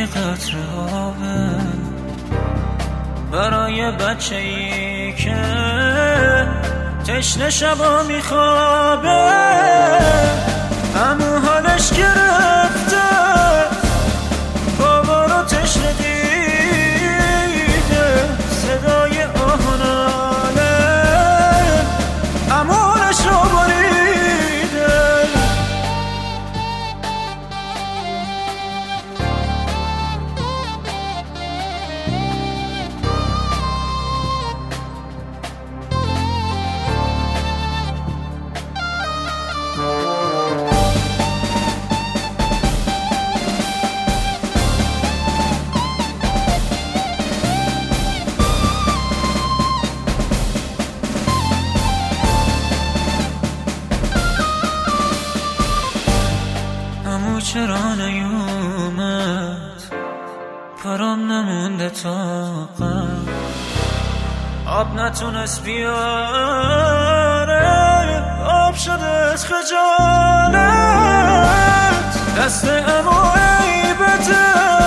یه قطره آبه برای بچه‌ای که تشنه شبا میخوابه. عمو حالش گرفته بابا رو تشنه دیده، صدای آه و ناله عموش رو بریده. چرا نیومد پرام نمونده طاقت، آب نتونست بیاره، آب شده از خجالت. دست عمو عیبته،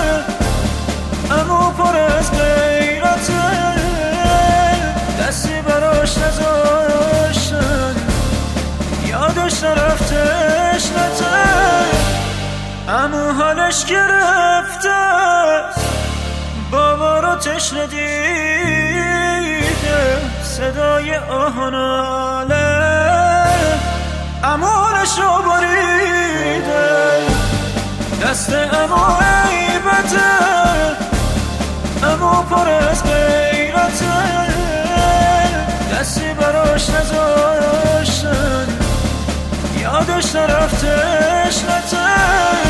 عمو پر از غیرته، دستی براش نذاشتن یادش نرفتش نته. عمو حالش گرفته بابا رو تشنه دیده، صدای آه و ناله عموش رو بریده. دست عمو عیبته، عمو پر از غیرته، دستی براش نذاشتن یادش نرفتش نته.